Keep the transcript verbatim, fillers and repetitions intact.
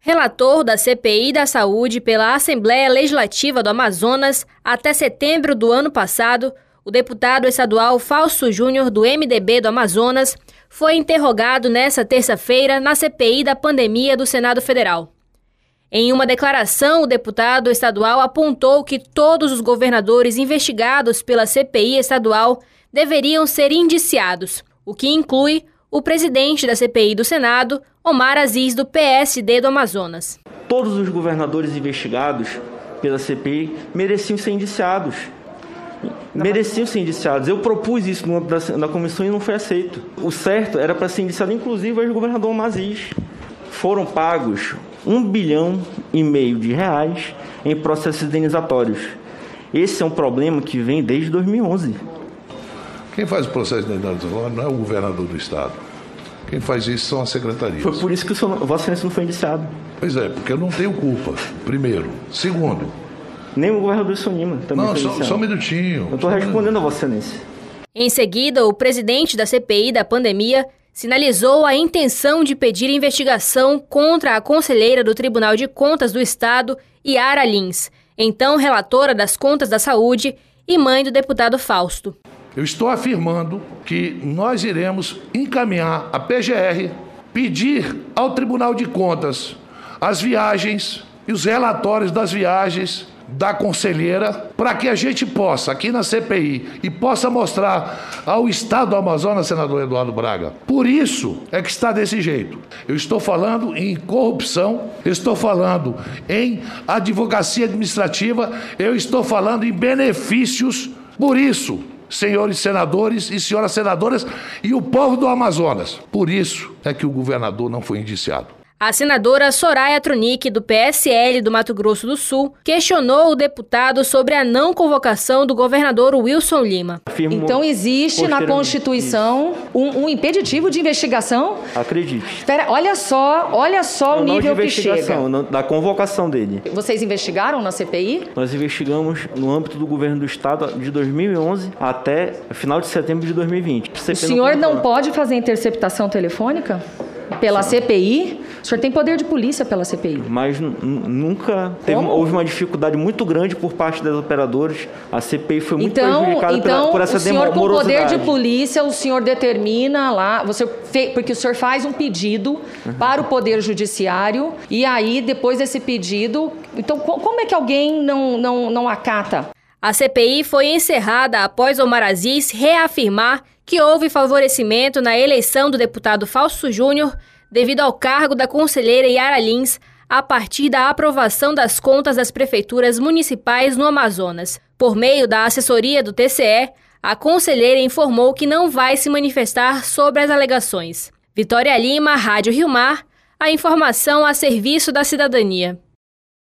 Relator da C P I da Saúde pela Assembleia Legislativa do Amazonas até setembro do ano passado, o deputado estadual Fausto Júnior, do M D B do Amazonas, foi interrogado nesta terça-feira na C P I da pandemia do Senado Federal. Em uma declaração, o deputado estadual apontou que todos os governadores investigados pela C P I estadual deveriam ser indiciados, o que inclui o presidente da C P I do Senado, Omar Aziz, do P S D do Amazonas. Todos os governadores investigados pela C P I mereciam ser indiciados. Mereciam ser indiciados. Eu propus isso na comissão e não foi aceito. O certo era para ser indiciado, inclusive, o ex-governador Omar Aziz. Foram pagos um bilhão e meio de reais em processos indenizatórios. Esse é um problema que vem desde dois mil e onze. Quem faz o processo indenizatório não é o governador do estado. Quem faz isso são as secretarias. Foi por isso que o senhor, Vossa Excelência não foi indiciado. Pois é, porque eu não tenho culpa, primeiro. Segundo... Nem o governador Sonima também Não, foi só, só um minutinho. Eu estou respondendo a Vossa Excelência. Em seguida, o presidente da C P I da pandemia sinalizou a intenção de pedir investigação contra a conselheira do Tribunal de Contas do Estado, Yara Lins, então relatora das Contas da Saúde e mãe do deputado Fausto. Eu estou afirmando que nós iremos encaminhar a P G R, pedir ao Tribunal de Contas as viagens e os relatórios das viagens da conselheira, para que a gente possa, aqui na C P I, e possa mostrar ao Estado do Amazonas, senador Eduardo Braga. Por isso é que está desse jeito. Eu estou falando em corrupção, eu estou falando em advocacia administrativa, eu estou falando em benefícios. Por isso, senhores senadores e senhoras senadoras e o povo do Amazonas, por isso é que o governador não foi indiciado. A senadora Soraya Tronic, do P S L do Mato Grosso do Sul, questionou o deputado sobre a não convocação do governador Wilson Lima. Então existe na Constituição um, um impeditivo de investigação? Acredite. Espera, olha só, olha só não, o nível que chega. Não, da convocação dele. Vocês investigaram na C P I? Nós investigamos no âmbito do governo do Estado de dois mil e onze até final de setembro de dois mil e vinte. O senhor não pode fazer interceptação telefônica? Pela C P I? O senhor tem poder de polícia pela C P I. Mas n- nunca teve, houve uma dificuldade muito grande por parte das operadoras. A C P I foi muito então, prejudicada então, pela, por essa demorosidade. Então, o senhor com poder de demorosidade. polícia, o senhor determina lá, você fe, porque o senhor faz um pedido uhum. para o Poder Judiciário e aí, depois desse pedido... Então, como é que alguém não, não, não acata? A C P I foi encerrada após Omar Aziz reafirmar que houve favorecimento na eleição do deputado Fausto Júnior devido ao cargo da conselheira Yara Lins a partir da aprovação das contas das prefeituras municipais no Amazonas. Por meio da assessoria do T C E, a conselheira informou que não vai se manifestar sobre as alegações. Vitória Lima, Rádio Rio Mar, a informação a serviço da cidadania.